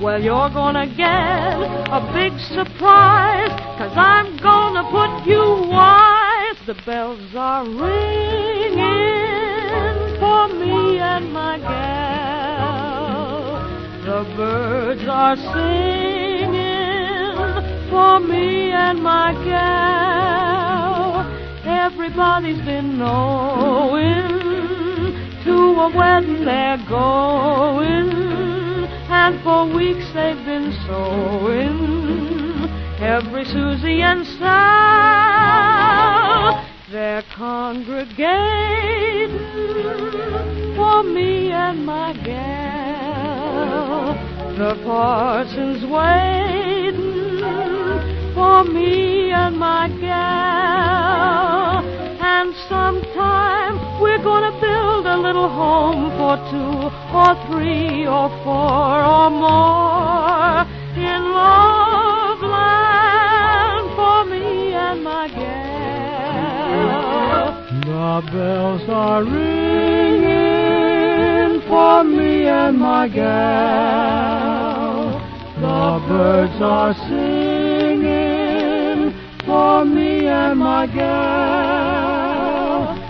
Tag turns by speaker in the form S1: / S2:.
S1: Well, you're gonna get a big surprise, 'cause I'm gonna put you wise. The bells are ringing for me and my gal. The birds are singing for me and my gal. Everybody's been knowing to a wedding they're going, and for weeks they've been sewing. Every Susie and Sal, they're congregating for me and my gal. The parson's waiting for me and my gal. And sometime we're gonna build a little home for 2 or 3 or 4 or more in Loveland for me and my gal. The bells are ringing for me and my gal. The birds are singing for me and my gal.